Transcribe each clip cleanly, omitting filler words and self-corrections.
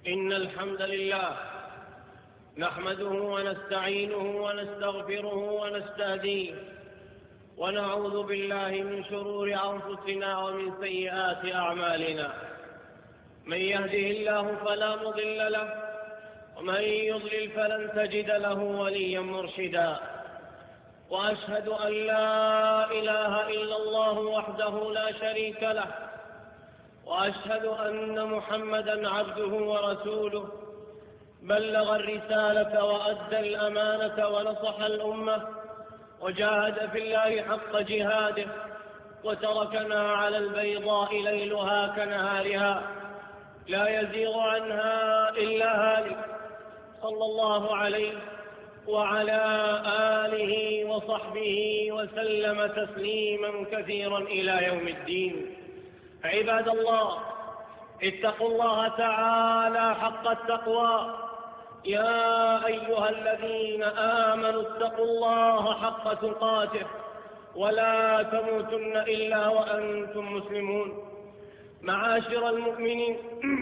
إن الحمد لله نحمده ونستعينه ونستغفره ونستهديه ونعوذ بالله من شرور أنفسنا ومن سيئات أعمالنا. من يهده الله فلا مضل له ومن يضلل فلن تجد له وليا مرشدا. وأشهد أن لا إله إلا الله وحده لا شريك له، وأشهد أن محمدا عبده ورسوله، بلغ الرسالة وأدى الأمانة ونصح الأمة وجاهد في الله حق جهاده، وتركنا على البيضاء ليلها كنهارها لا يزيغ عنها إلا هالك، صلى الله عليه وعلى آله وصحبه وسلم تسليما كثيرا إلى يوم الدين. عباد الله، اتقوا الله تعالى حق التقوى. يا أيها الذين آمنوا اتقوا الله حق تقاته ولا تموتن إلا وأنتم مسلمون. معاشر المؤمنين،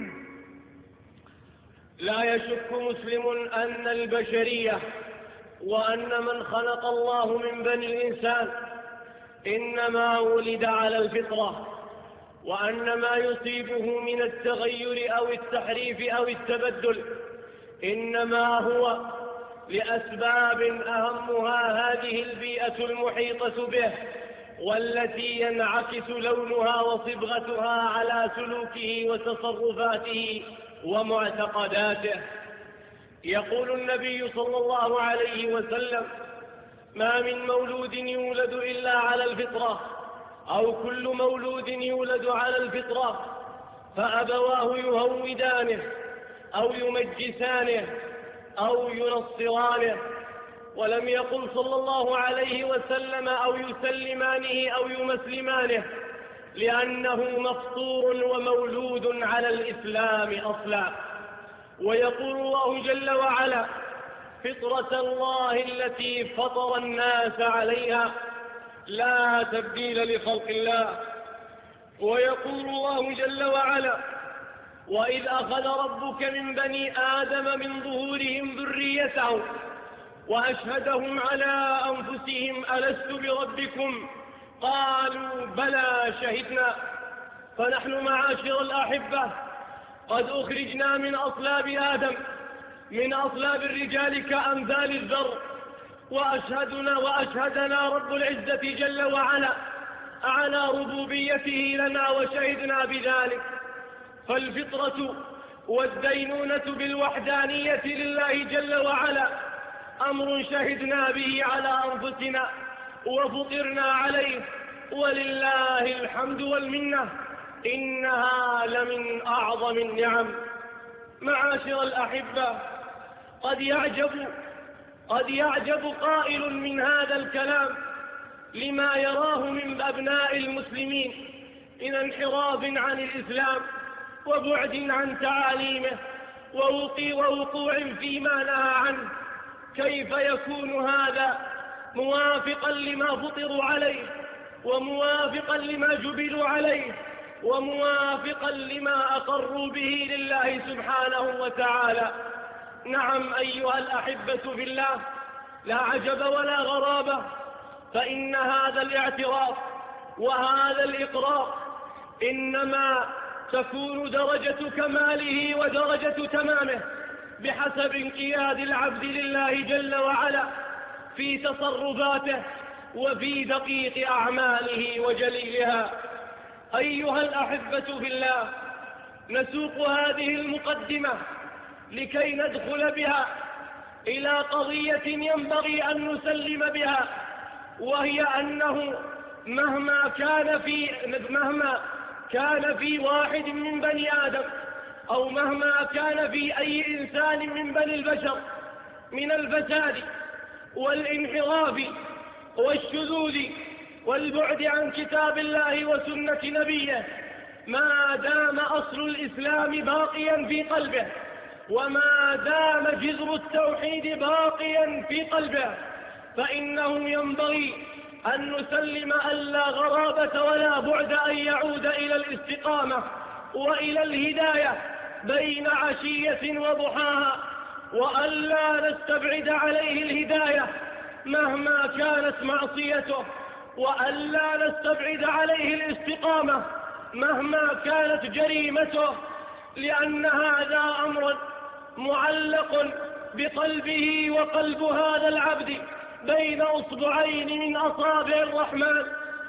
لا يشك مسلم أن البشرية وأن من خلق الله من بني الإنسان إنما ولد على الفطرة، وأن ما يصيبه من التغير أو التحريف أو التبدل إنما هو لأسباب أهمها هذه البيئة المحيطة به، والتي ينعكس لونها وصبغتها على سلوكه وتصرفاته ومعتقداته. يقول النبي صلى الله عليه وسلم: ما من مولود يولد إلا على الفطرة، أو كل مولود يولد على الفطرة، فأبواه يهودانه أو يمجسانه أو ينصرانه. ولم يقل صلى الله عليه وسلم أو يسلمانه أو يمسلمانه، لأنه مفطور ومولود على الإسلام أصلا. ويقول الله جل وعلا: فطرة الله التي فطر الناس عليها لا تبديل لخلق الله. ويقول الله جل وعلا: وإذ أخذ ربك من بني آدم من ظهورهم ذريتهم وأشهدهم على أنفسهم ألست بربكم قالوا بلى شهدنا. فنحن معاشر الأحبة قد أخرجنا من أصلاب آدم، من أصلاب الرجال كأمثال الذر، وأشهدنا رب العزة جل وعلا على ربوبيته لنا وشهدنا بذلك. فالفطرة والدينونة بالوحدانية لله جل وعلا أمر شهدنا به على أنفسنا وفطرنا عليه، ولله الحمد والمنة، إنها لمن أعظم النعم. معاشر الأحبة، قد يعجب قائل من هذا الكلام لما يراه من أبناء المسلمين من انحراف عن الإسلام وبعد عن تعاليمه ووقوع فيما نهى عنه. كيف يكون هذا موافقا لما فطروا عليه، وموافقا لما جبلوا عليه، وموافقا لما أقروا به لله سبحانه وتعالى؟ نعم أيها الأحبة في الله، لا عجب ولا غرابة، فإن هذا الاعتراف وهذا الإقرار إنما تكون درجة كماله ودرجة تمامه بحسب انقياد العبد لله جل وعلا في تصرفاته وفي دقيق أعماله وجليلها. أيها الأحبة في الله، نسوق هذه المقدمة لكي ندخل بها إلى قضية ينبغي أن نسلم بها، وهي أنه مهما كان في واحد من بني آدم، أو مهما كان في أي إنسان من بني البشر من الفساد والانحراف والشذوذ والبعد عن كتاب الله وسنة نبيه، ما دام أصل الإسلام باقيا في قلبه، وما دام جذر التوحيد باقيا في قلبه، فإنه ينبغي أن نسلم أن لا غرابة ولا بعد أن يعود إلى الاستقامة وإلى الهداية بين عشية وضحاها، وألا نستبعد عليه الهداية مهما كانت معصيته، وألا نستبعد عليه الاستقامة مهما كانت جريمته، لأن هذا أمر معلق بقلبه وقلب هذا العبد بين أصبعين من أصابع الرحمن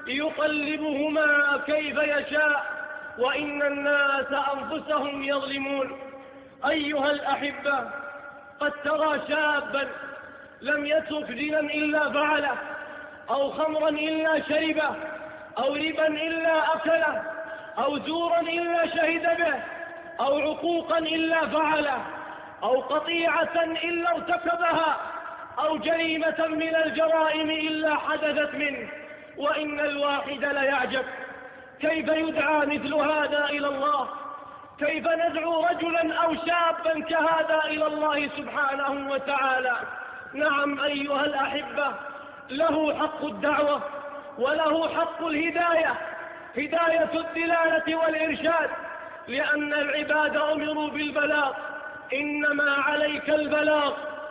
يقلبهما كيف يشاء، وإن الناس أنفسهم يظلمون. أيها الأحبة، قد ترى شابا لم يترك زنا إلا فعله، أو خمرا إلا شربه، أو ربا إلا أكله، أو زورا إلا شهد به، أو عقوقا إلا فعله، أو قطيعة إلا ارتكبها، أو جريمة من الجرائم إلا حدثت منه. وإن الواحد ليعجب كيف يدعى مثل هذا إلى الله، كيف ندعو رجلا أو شابا كهذا إلى الله سبحانه وتعالى. نعم أيها الأحبة، له حق الدعوة وله حق الهداية، هداية الدلالة والإرشاد، لأن العباد أمروا بالبلاغ، إنما عليك البلاغ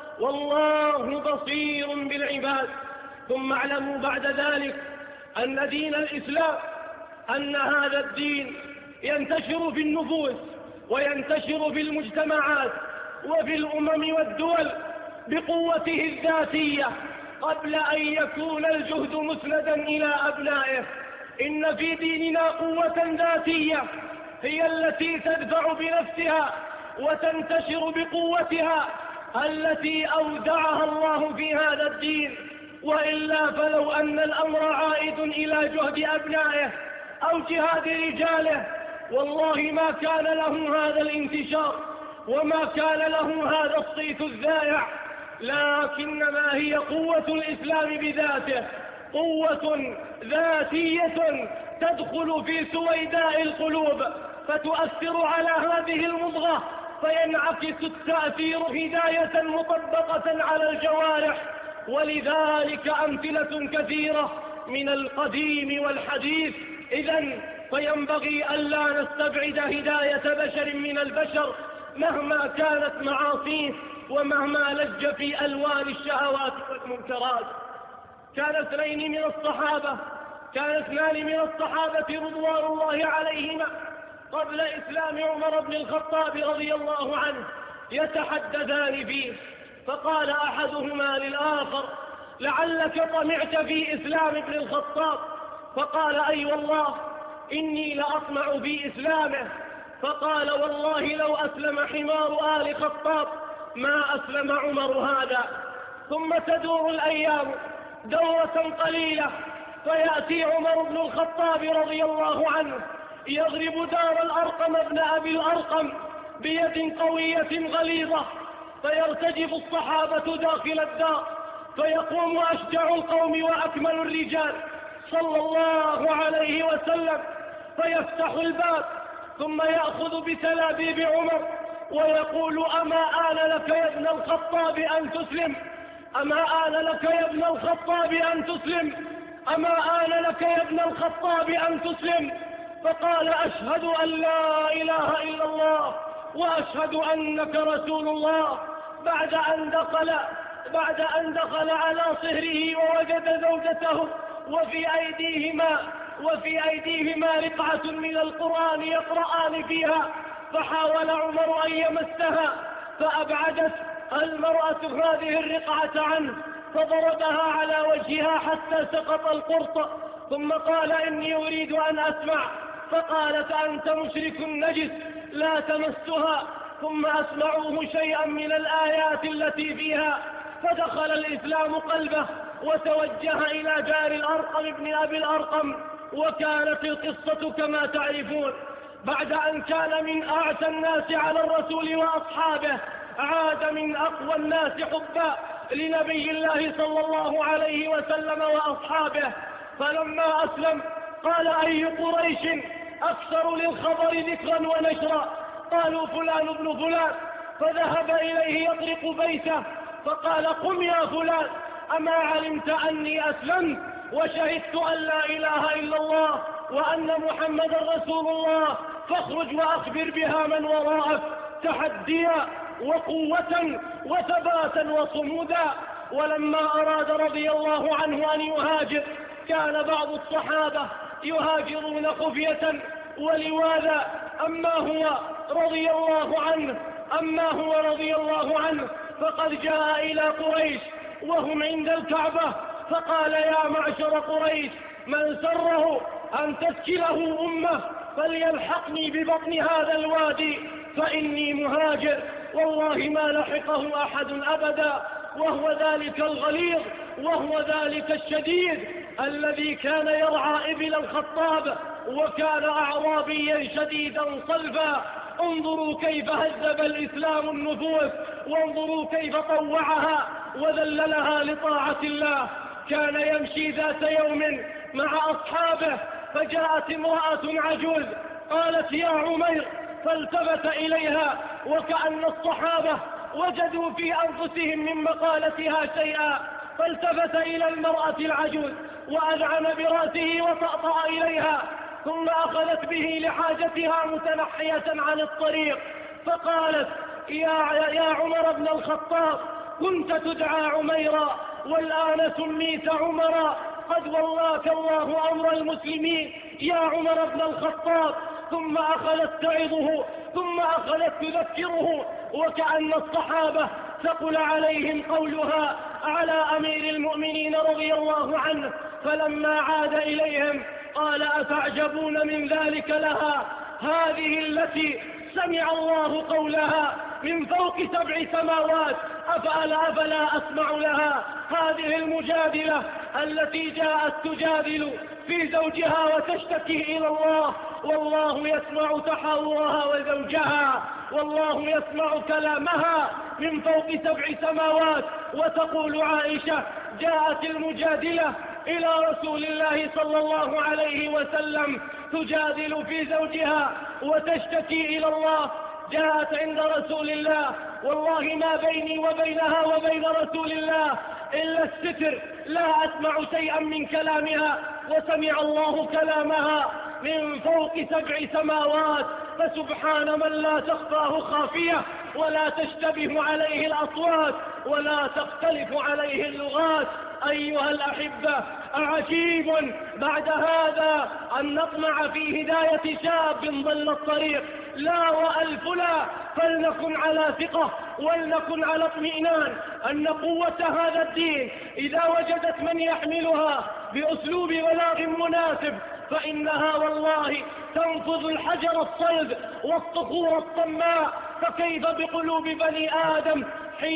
والله بصير بالعباد. ثم اعلموا بعد ذلك أن دين الإسلام، أن هذا الدين ينتشر في النفوس وينتشر في المجتمعات وفي الأمم والدول بقوته الذاتية قبل أن يكون الجهد مسندا إلى أبنائه. إن في ديننا قوة ذاتية هي التي تدفع بنفسها وتنتشر بقوتها التي أودعها الله في هذا الدين، وإلا فلو أن الأمر عائد إلى جهد أبنائه أو جهاد رجاله والله ما كان له هذا الانتشار وما كان له هذا الصيت الذائع، لكنما هي قوة الإسلام بذاته، قوة ذاتية تدخل في سويداء القلوب فتؤثر على هذه المضغة، فينعكس التأثير هداية مطبقة على الجوارح. ولذلك أمثلة كثيرة من القديم والحديث. إذن فينبغي ألا نستبعد هداية بشر من البشر مهما كانت معاصيه ومهما لج في ألوان الشهوات والمنكرات. كان اثنان من الصحابة رضوان الله عليهما قبل إسلام عمر بن الخطاب رضي الله عنه يتحدثان فيه، فقال أحدهما للآخر: لعلك طمعت في إسلام ابن الخطاب؟ فقال: أي والله إني لأطمع في إسلامه. فقال: والله لو أسلم حمار آل خطاب ما أسلم عمر هذا. ثم تدور الأيام دورة قليلة، فيأتي عمر بن الخطاب رضي الله عنه يضرب دار الأرقم ابن أبي الأرقم بيد قوية غليظة، فيرتجف الصحابة داخل الدار، فيقوم أشجع القوم وأكمل الرجال صلى الله عليه وسلم فيفتح الباب، ثم يأخذ بتلابيب عمر ويقول: أما آن لك يا ابن الخطاب أن تسلم؟ أما آن لك يا ابن الخطاب أن تسلم؟ أما آن لك يا ابن الخطاب أن تسلم؟ فقال: أشهد أن لا إله إلا الله وأشهد أنك رسول الله. بعد أن دخل على صهره ووجد زوجته وفي أيديهما رقعة من القرآن يقرآن فيها، فحاول عمر أن يمسها فأبعدت المرأة هذه الرقعة عنه، فضربها على وجهها حتى سقط القرط، ثم قال: إني أريد أن أسمع. فقالت: أنت مشرك نجس لا تمسها. ثم أسمعوه شيئا من الآيات التي فيها، فدخل الإسلام قلبه وتوجه إلى جار الأرقم ابن أبي الأرقم. وكانت القصة كما تعرفون: بعد أن كان من أعتى الناس على الرسول وأصحابه، عاد من أقوى الناس حبا لنبي الله صلى الله عليه وسلم وأصحابه. فلما أسلم قال: أي قريش أكثر للخبر ذكرا ونشرا؟ قالوا: فلان ابن فلان. فذهب إليه يطرق بيته فقال: قم يا فلان، أما علمت أني أسلمت وشهدت أن لا إله إلا الله وأن محمد رسول الله؟ فاخرج وأخبر بها من وراءك تحديا وقوة وثباتا وصمودا. ولما أراد رضي الله عنه أن يهاجر كان بعض الصحابة يهاجرون خفية، ولواذا أما هو رضي الله عنه فقد جاء إلى قريش وهم عند الكعبة فقال: يا معشر قريش، من سره أن تسكله أمه فليلحقني ببطن هذا الوادي فإني مهاجر. والله ما لحقه أحد أبدا، وهو ذلك الغليظ وهو ذلك الشديد الذي كان يرعى إبل الخطاب، وكان أعرابيا شديدا صلبا. انظروا كيف هذب الإسلام النفوس، وانظروا كيف طوعها وذللها لطاعة الله. كان يمشي ذات يوم مع أصحابه فجاءت امرأة عجوز قالت: يا عمير، فالتفت إليها وكأن الصحابة وجدوا في أنفسهم من مقالتها شيئا، فالتفت إلى المرأة العجوز وأذعن برأسه وطأطأ إليها، ثم أخذت به لحاجتها متنحية عن الطريق، فقالت: يا عمر بن الخطاب، كنت تدعى عميرا والآن سميت عمرا، قد ولاك الله أمر المسلمين يا عمر بن الخطاب. ثم أخذت تعظه، ثم أخذت تذكره، وكأن الصحابة ثقل عليهم قولها على أمير المؤمنين رضي الله عنه. فلما عاد إليهم قال: أتعجبون من ذلك لها؟ هذه التي سمع الله قولها من فوق 7 سماوات، أفلا أسمع لها؟ هذه المجادلة التي جاءت تجادل في زوجها وتشتكي إلى الله، والله يسمع تحاورها وزوجها، والله يسمع كلامها من فوق 7 سماوات. وتقول عائشة: جاءت المجادلة إلى رسول الله صلى الله عليه وسلم تجادل في زوجها وتشتكي إلى الله. جاءت عند رسول الله: والله ما بيني وبينها وبين رسول الله إلا الستر، لا أسمع شيئا من كلامها. وسمع الله كلامها من فوق 7 سماوات، فسبحان من لا تخفاه خافية ولا تشتبه عليه الأصوات ولا تختلف عليه اللغات. أيها الأحبة، أعجيب بعد هذا أن نطمع في هداية شاب ضل الطريق. لا وألف لا، فلنكن على ثقة ولنكن على اطمئنان أن قوة هذا الدين إذا وجدت من يحملها بأسلوب بلاغ مناسب فإنها والله تنفذ الحجر الصلب والصخور الصماء. فكيف بقلوب بني آدم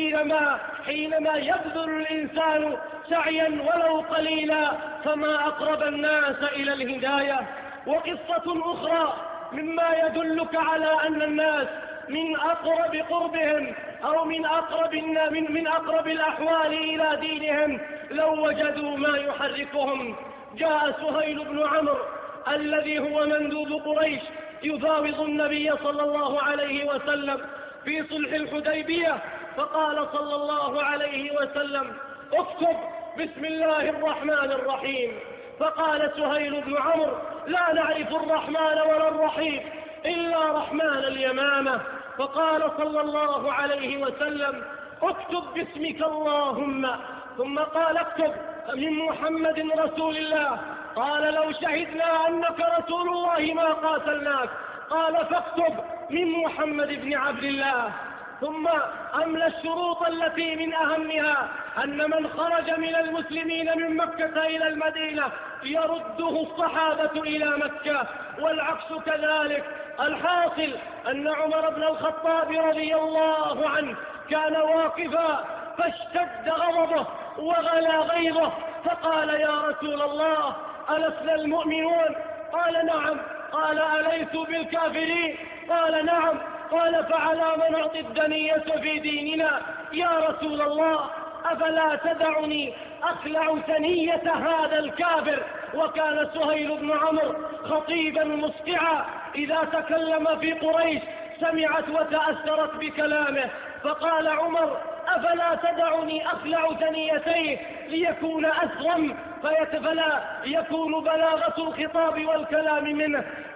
حينما يبذل الإنسان سعيا ولو قليلا؟ فما أقرب الناس إلى الهداية. وقصة أخرى مما يدلك على أن الناس من أقرب قربهم أو من أقرب الأحوال إلى دينهم لو وجدوا ما يحركهم. جاء سهيل بن عمرو الذي هو مندوب قريش يفاوض النبي صلى الله عليه وسلم في صلح الحديبية، فقال صلى الله عليه وسلم: اكتب بسم الله الرحمن الرحيم. فقال سهيل بن عمرو: لا نعرف الرحمن ولا الرحيم إلا رحمن اليمامة. فقال صلى الله عليه وسلم: اكتب باسمك اللهم. ثم قال: اكتب من محمد رسول الله. قال: لو شهدنا أنك رسول الله ما قاتلناك. قال: فاكتب من محمد بن عبد الله. ثم أملى الشروط التي من أهمها أن من خرج من المسلمين من مكة إلى المدينة يرده الصحابة إلى مكة والعكس كذلك. الحاصل أن عمر بن الخطاب رضي الله عنه كان واقفا، فاشتد غضبه وغلى غيظه، فقال: يا رسول الله، ألسنا المؤمنون؟ قال: نعم. قال: أليسوا بالكافرين؟ قال: نعم. قال: فعلى من نعطي الدنية في ديننا يا رسول الله؟ أفلا تدعني أخلع ثنية هذا الكافر. وكان سهيل بن عمرو خطيبا مسقعا، إذا تكلم في قريش سمعت وتأثرت بكلامه. فقال عمر: أفلا تدعني أخلع ثنيتيه ليكون أسرم فلا يكون بلاغة الخطاب والكلام منه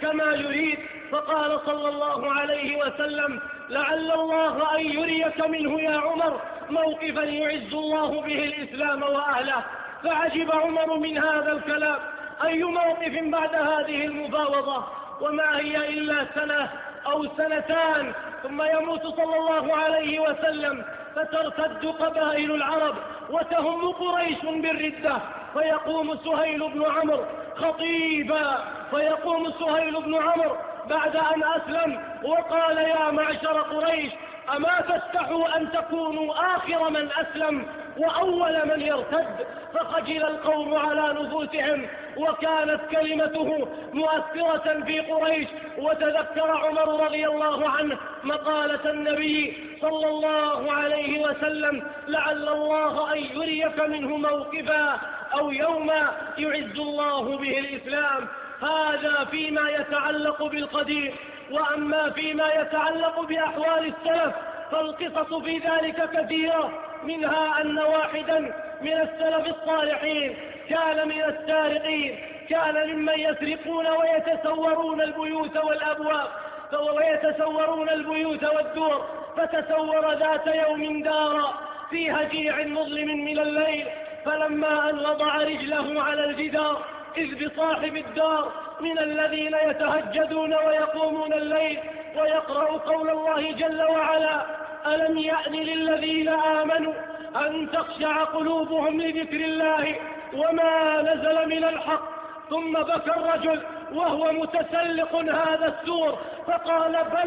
كما يريد. فقال صلى الله عليه وسلم: لعل الله أن يريك منه يا عمر موقفا يعز الله به الإسلام وأهله. فعجب عمر من هذا الكلام، أي موقف بعد هذه المفاوضة؟ وما هي إلا سنة أو سنتان ثم يموت صلى الله عليه وسلم، فترتد قبائل العرب وتهم قريش بالردة، فيقوم سهيل بن عمرو خطيبا، فيقوم سهيل بن عمرو بعد أن أسلم وقال: يا معشر قريش، أما تستحوا أن تكونوا آخر من أسلم وأول من يرتد؟ فخجل القوم على نفوسهم، وكانت كلمته مؤثرة في قريش. وتذكر عمر رضي الله عنه مقالة النبي صلى الله عليه وسلم: لعل الله أن يريك منه موقفا أو يوما يعز الله به الإسلام. هذا فيما يتعلق بالقديم. وأما فيما يتعلق بأحوال السلف فالقصص في ذلك كثيرة، منها أن واحدا من السلف الصالحين كان من السارقين، كان ممن يسرقون ويتسورون البيوت والأبواب ويتسورون البيوت والدور. فتسور ذات يوم دارا في هجيع مظلم من الليل، فلما أن وضع رجله على الجدار إذ بصاحب الدار من الذين يتهجدون ويقومون الليل ويقرأ قول الله جل وعلا: ألم يأن للذين آمنوا أن تخشع قلوبهم لذكر الله وما نزل من الحق. ثم بكى الرجل وهو متسلق هذا السور فقال: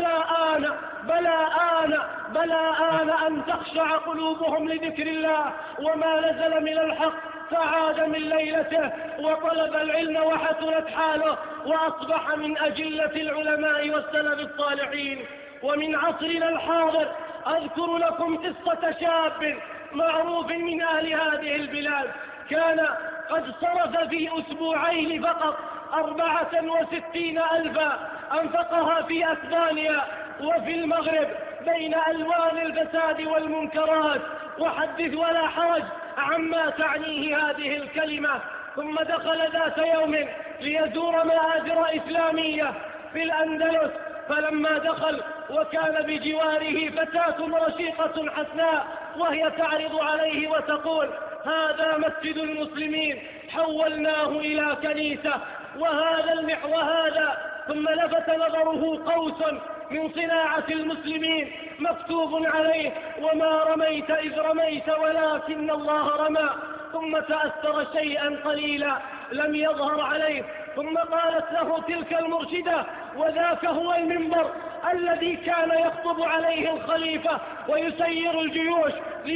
بلى آن أن تخشع قلوبهم لذكر الله وما نزل من الحق. فعاد من ليلته وطلب العلم وحسنت حاله، وأصبح من أجلة العلماء والسلف الصالحين. ومن عصرنا الحاضر أذكر لكم قصة شاب معروف من أهل هذه البلاد، كان قد صرف في أسبوعين فقط 64,000 أنفقها في أسبانيا وفي المغرب بين ألوان الفساد والمنكرات. وحدث ولا حرج عما تعنيه هذه الكلمة. ثم دخل ذات يوم ليزور مآزر إسلامية في الأندلس، فلما دخل وكان بجواره فتاة رشيقة حسناء وهي تعرض عليه وتقول: هذا مسجد المسلمين حولناه إلى كنيسة، وهذا. ثم لفت نظره قوس من صناعة المسلمين مكتوب عليه: وما رميت إذ رميت ولكن الله رمى. ثم تأثر شيئا قليلا لم يظهر عليه، ثم قالت له تلك المرشدة: وذاك هو المنبر الذي كان يخطب عليه الخليفة ويسير الجيوش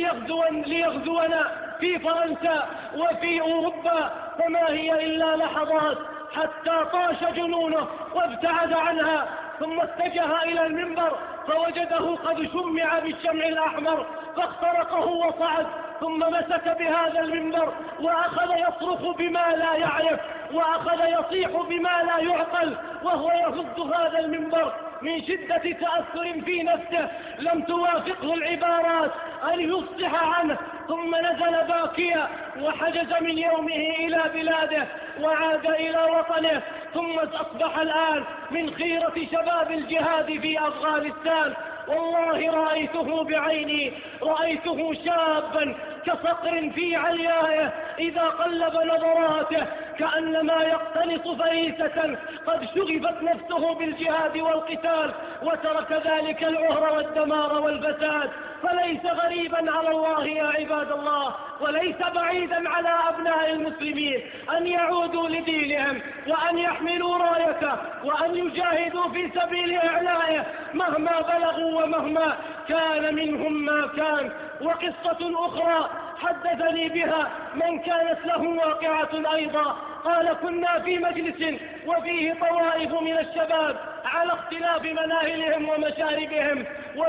ليغزونا في فرنسا وفي أوروبا. فما هي إلا لحظات حتى طاش جنونه وابتعد عنها، ثم اتجه إلى المنبر فوجده قد شمع بالشمع الأحمر فاخترقه وصعد، ثم مسك بهذا المنبر وأخذ يصرخ بما لا يعرف وأخذ يصيح بما لا يعقل وهو يهز هذا المنبر من شدة تأثر في نفسه لم توافقه العبارات أن يفصح عنه. ثم نزل باكيا وحجز من يومه إلى بلاده وعاد إلى وطنه. ثم أصبح الآن من خيرة شباب الجهاد في أفغانستان. والله رأيته بعيني، رأيته شابا كصقر في عليائه إذا قلب نظراته كأنما يقتنص فريسة قد شغفت نفسه بالجهاد والقتال، وترك ذلك العهر والدمار والفساد. فليس غريبا على الله يا عباد الله، وليس بعيدا على أبناء المسلمين أن يعودوا لدينهم وأن يحملوا رايته وأن يجاهدوا في سبيل إعلائه مهما بلغوا ومهما كان منهم ما كان. وقصة أخرى حدثني بها من كانت له واقعة أيضا، قال: كنا في مجلس وفيه طوائف من الشباب على اختلاف مناهلهم ومشاربهم،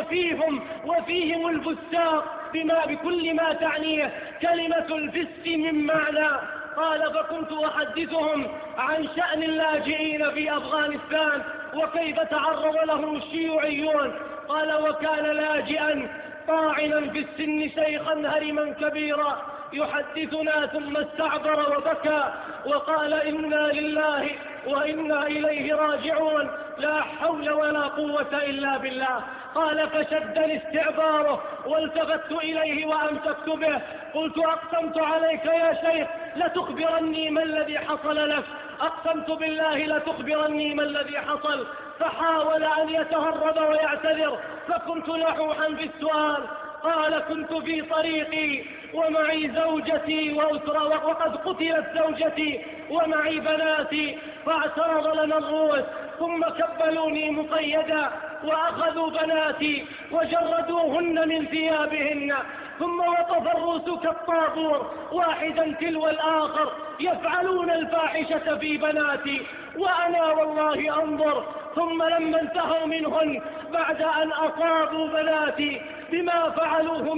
وفيهم الفساق بكل ما تعنيه كلمة الفسق من معنى. قال: فكنت أحدثهم عن شأن اللاجئين في أفغانستان وكيف تعرض له الشيوعيون. قال: وكان لاجئا طاعنا في السن شيخا هرما كبيرا يحدثنا ثم استعبر وبكى وقال: إنا لله وإنا إليه راجعون، لا حول ولا قوة إلا بالله. قال فشدني استعباره والتفت إليه وأمسكت به، قلت أقسمت عليك يا شيخ لتخبرني ما الذي حصل لك، أقسمت بالله لتخبرني ما الذي حصل. فحاول أن يتهرب ويعتذر، فكنت لحوحا في السؤال. قال كنت في طريقي ومعي زوجتي وأسرة، وقد قتلت زوجتي ومعي بناتي، فاعترض لنا الروس ثم كبلوني مقيدا وأخذوا بناتي وجردوهن من ثيابهن، ثم وقف الروس كالطابور واحدا تلو الآخر يفعلون الفاحشة في بناتي وأنا والله أنظر. ثم لما انتهوا منهن بعد أن أصابوا بناتي بما فعلوه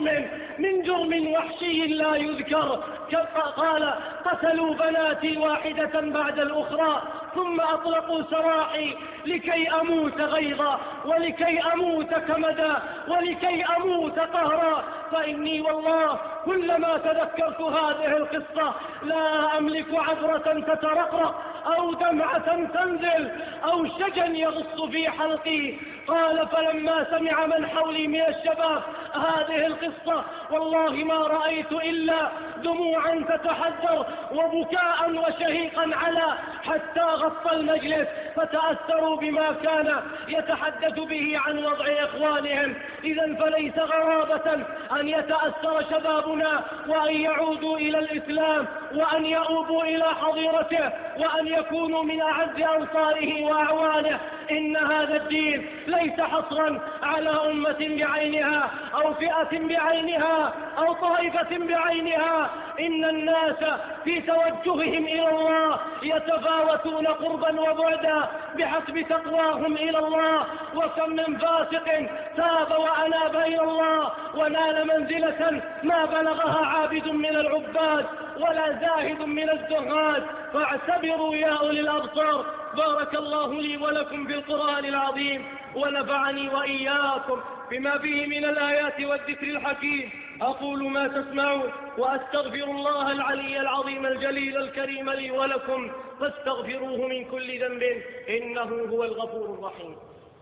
من جرم وحشي لا يذكر، قال قتلوا بناتي واحدة بعد الأخرى، ثم أطلقوا سراحي لكي أموت غيظا ولكي أموت كمدا ولكي أموت قهرا. فإني والله كلما تذكرت هذه القصة لا أملك عبرة تترقرق أو دمعة تنزل أو شجا يغص في حلقي. قال فلما سمع من حولي من الشباب هذه القصة والله ما رأيت إلا دموعا تتحدر وبكاء وشهيقا على، حتى غطى المجلس فتأثروا بما كان يتحدث به عن وضع إخوانهم. إذن فليس غرابة أن يتأثر شبابنا وأن يعودوا إلى الإسلام وأن يؤوبوا إلى حظيرته وأن يكونوا من أعز أنصاره وأعوانه. إن هذا الدين ليس حصرا على أمة بعينها أو فئة بعينها أو طائفة بعينها، إن الناس في توجههم إلى الله يتفاوتون قربا وبعدا بحسب تقواهم إلى الله. وكم من فاسق تاب وأناب إلى الله ونال منزلة ما بلغها عابد من العباد ولا زاهد من الزهاد. فاعتبروا يا أولي الأبصار. بارك الله لي ولكم في القرآن العظيم ونفعني وإياكم بما فيه من الآيات والذكر الحكيم. أقول ما تسمعون وأستغفر الله العلي العظيم الجليل الكريم لي ولكم فاستغفروه من كل ذنب إنه هو الغفور الرحيم.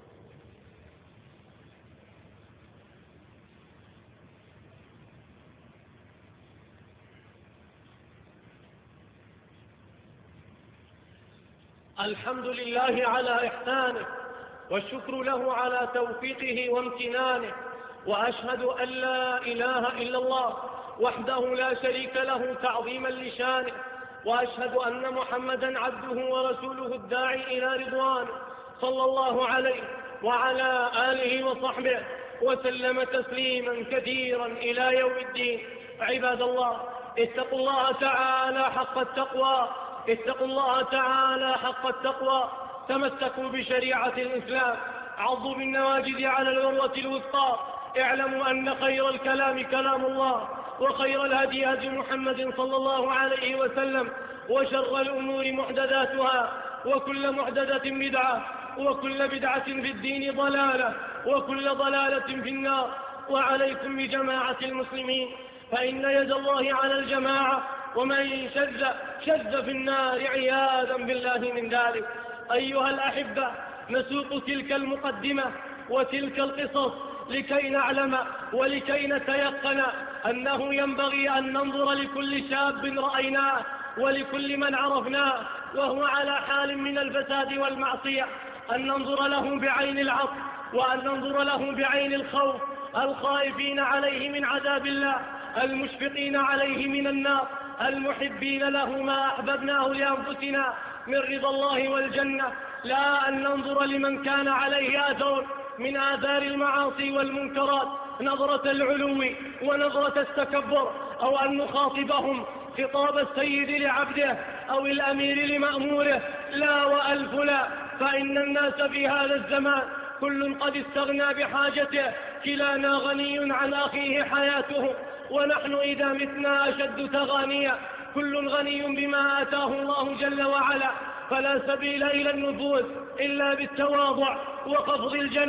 الحمد لله على إحسانه والشكر له على توفيقه وامتنانه، وأشهد أن لا إله إلا الله وحده لا شريك له تعظيما لشانه، وأشهد أن محمدا عبده ورسوله الداعي إلى رضوانه صلى الله عليه وعلى آله وصحبه وسلم تسليما كثيرا إلى يوم الدين. عباد الله، اتقوا الله تعالى حق التقوى، اتقوا الله تعالى حق التقوى، تمسكوا بشريعة الإسلام، عضوا بالنواجذ على العروة الوثقى. اعلموا أن خير الكلام كلام الله، وخير الهدي هدي محمد صلى الله عليه وسلم، وشر الأمور محدثاتها، وكل محدثة بدعة، وكل بدعة في الدين ضلالة، وكل ضلالة في النار. وعليكم بجماعة المسلمين، فإن يد الله على الجماعة، ومن شذ في النار عياذا بالله من ذلك. أيها الأحبة، نسوق تلك المقدمة وتلك القصص لكي نعلم ولكي نتيقن أنه ينبغي أن ننظر لكل شاب رأيناه ولكل من عرفناه وهو على حال من الفساد والمعصية، أن ننظر له بعين العطف، وأن ننظر له بعين الخوف، الخائفين عليه من عذاب الله، المشفقين عليه من النار، المحبين له ما أحببناه لأنفسنا من رضا الله والجنة. لا أن ننظر لمن كان عليه أثر من آثار المعاصي والمنكرات نظرة العلو ونظرة التكبر، أو أن نخاطبهم خطاب السيد لعبده أو الأمير لمأموره. لا وألف لا، فإن الناس في هذا الزمان كل قد استغنى بحاجته، كلانا غني عن أخيه حياته، ونحن إذا متنا أشد تغانيا، كل غني بما آتاه الله جل وعلا، فلا سبيل إلى النفوذ إلا بالتواضع وخفض الجناح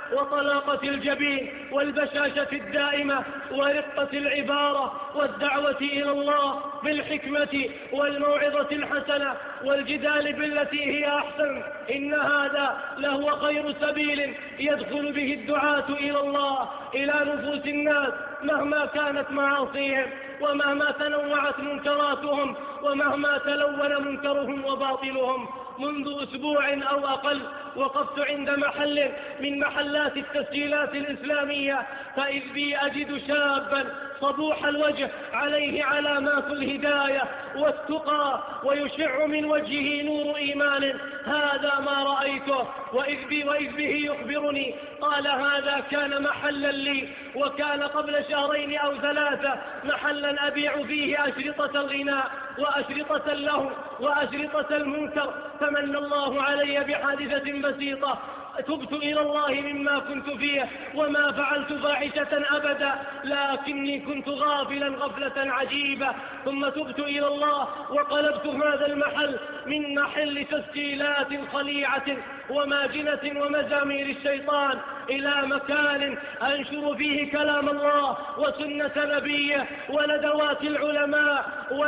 وطلاقة الجبين والبشاشة الدائمة ورقة العبارة والدعوة إلى الله بالحكمة والموعظة الحسنة والجدال بالتي هي أحسن، إن هذا لهو خير سبيل يدخل به الدعاة إلى الله إلى نفوس الناس مهما كانت معاصيهم ومهما تنوعت منكراتهم ومهما تلون منكرهم وباطلهم. منذ أسبوع أو أقل وقفت عند محل من محلات التسجيلات الإسلامية، فإذ بي أجد شابا صبوح الوجه عليه علامات الهداية والتقى ويشع من وجهه نور إيمان، هذا ما رأيته. وإذ به يخبرني قال هذا كان محلا لي، وكان قبل شهرين أو 3 محلا أبيع فيه أشرطة الغناء وأشرطة اللهو وأشرطة المنكر، فمن الله علي بحادثة بسيطة، تبت إلى الله مما كنت فيه وما فعلت فاحشة أبدا، لكني كنت غافلا غفلة عجيبة، ثم تبت إلى الله وقلبت هذا المحل من محل تسجيلات خليعة وماجنة ومزامير الشيطان إلى مكان أنشر فيه كلام الله وسنة نبيه وندوات العلماء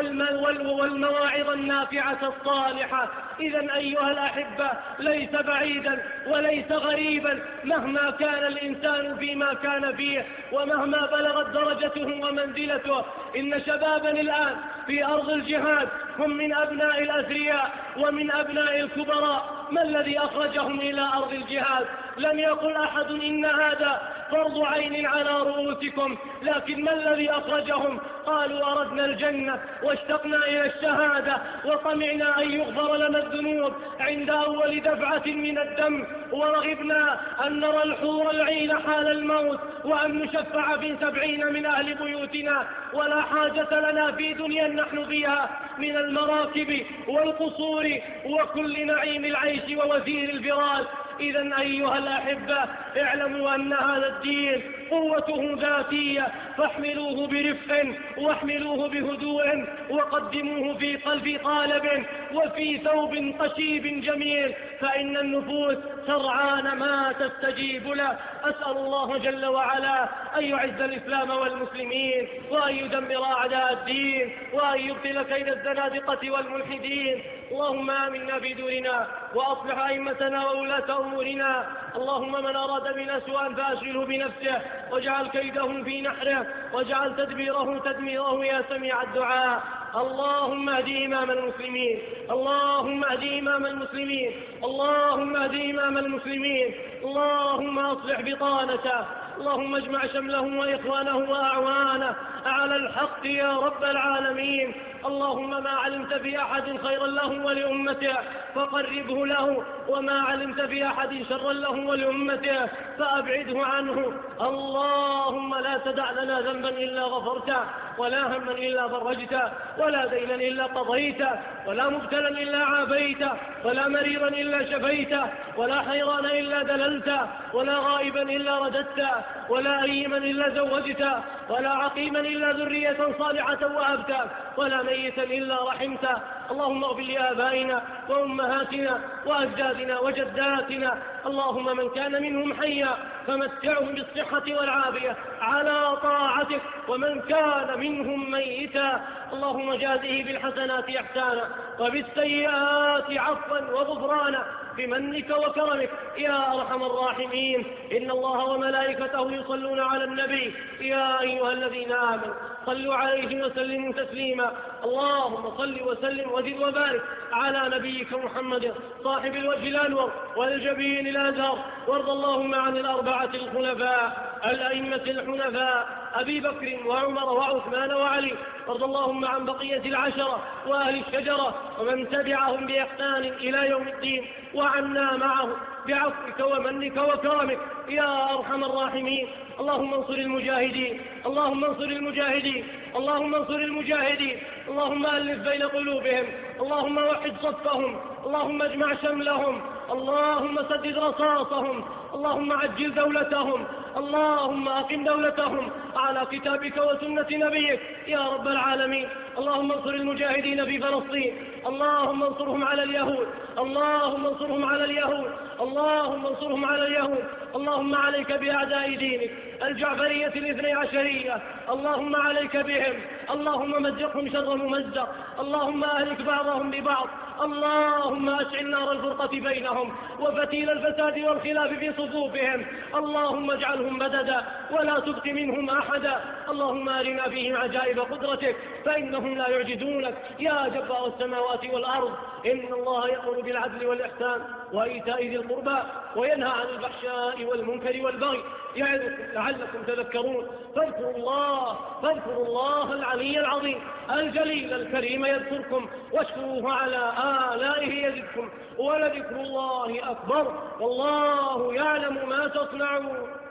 والمواعظ النافعة الصالحة. إذن أيها الأحبة، ليس بعيدا وليس غريبا مهما كان الإنسان فيما كان فيه ومهما بلغت درجته ومنزلته، إن شبابا الآن في أرض الجهاد هم من أبناء الأثرياء ومن أبناء الكبراء. ما الذي أخرجهم إلى أرض الجهاد؟ لم يقل أحد إن هذا فرض عين على رؤوسكم، لكن ما الذي أخرجهم؟ قالوا أردنا الجنة واشتقنا إلى الشهادة وطمعنا أن يغفر لنا الذنوب عند أول دفعة من الدم، ورغبنا أن نرى الحور العين حال الموت وأن نشفع في 70 من أهل بيوتنا، ولا حاجة لنا في دنيا نحن فيها من المراكب والقصور وكل نعيم العيش ووزير الفراش. إذن أيها الأحبة، اعلموا أن هذا الدين قوته ذاتية، فاحملوه برفق واحملوه بهدوء وقدموه في قالب وفي ثوب طشيب جميل، فإن النفوس سرعان ما تستجيب له. أسأل الله جل وعلا أن يعز الإسلام والمسلمين وأن يدمر أعداء الدين وأن يبطل كيد الزنادقة والملحدين. اللهم آمنا في دورنا وأصلح أئمتنا وولاة أمورنا. اللهم من أراد بنا سوءا فأشغله بنفسه واجعل كيده في نحره واجعل تدبيره تدميره يا سميع الدعاء. اللهم اهد إمام المسلمين، اللهم اهد إمام المسلمين، اللهم اهد إمام المسلمين، اللهم أصلح بطانته، اللهم اجمع شمله وإخوانه وأعوانه على الحق يا رب العالمين. اللهم ما علمت في أحد خيرا له ولأمته فقربه له، وما علمت في أحد شرا له ولأمته فأبعده عنه. اللهم لا تدع لنا ذنبا إلا غفرته، ولا هما إلا فرجته، ولا دينا إلا قضيته، ولا مبتلا إلا عافيته، ولا مريضا إلا شفيته، ولا حيران إلا دللته، ولا غائبا إلا رددته، ولا أيما إلا زوجته، ولا عقيما إلا ذرية صالحة وهبته، ولا ميتا إلا رحمته. اللهم اغفر لآبائنا وأمهاتنا وأجدادنا وجداتنا، اللهم من كان منهم حيا فمتعهم بالصحة والعافية على طاعتك، ومن كان منهم ميتا اللهم جازه بالحسنات إحسانا وبالسيئات عفوا وغفرانا بمنك وكرمك يا أرحم الراحمين. إن الله وملائكته يصلون على النبي يا أيها الذين آمنوا صلوا عليه وسلموا تسليما. اللهم صل وسلم وزد وبارك على نبيك محمد صاحب الوجه الأنور والجبين الأزهر، وارض اللهم عن الأربعة الخلفاء الأئمة الحنفاء أبي بكر وعمر وعثمان وعلي، وارض اللهم عن بقية العشرة وأهل الشجرة ومن تبعهم بإحسان إلى يوم الدين، وعنا معه بعفوك ومنك وكرمك يا أرحم الراحمين. اللهم انصر المجاهدين، اللهم انصر المجاهدين، اللهم انصر المجاهدين، اللهم ألف بين قلوبهم، اللهم وحد صفهم، اللهم اجمع شملهم، اللهم سدد رصاصهم، اللهم عجل دولتهم، اللهم أقم دولتهم على كتابك وسنة نبيك يا رب العالمين. اللهم انصر المجاهدين في فلسطين، اللهم انصرهم على اليهود، اللهم انصرهم على اليهود، اللهم انصرهم على اليهود. اللهم عليك بأعداء دينك الجعفرية الاثني عشرية، اللهم عليك بهم، اللهم مزقهم شر ممزق، اللهم أهلك بعضهم ببعض، اللهم أشعل نار الفرقة بينهم وفتيل الفساد والخلاف في صفوفهم، اللهم اجعلهم مددا ولا تبق منهم أحدا. اللهم أرنا فيهم عجائب قدرتك فإنهم لا يعجزونك يا جبار السماوات والأرض. إن الله يأمر بالعدل والإحسان وإيتاء ذي القربى وينهى عن الفحشاء والمنكر والبغي يعظكم لعلكم تذكرون. فاذكروا الله العلي العظيم الجليل الكريم يذكركم، واشكروه على آلائه يزدكم، ولذكر الله أكبر والله يعلم ما تصنعون.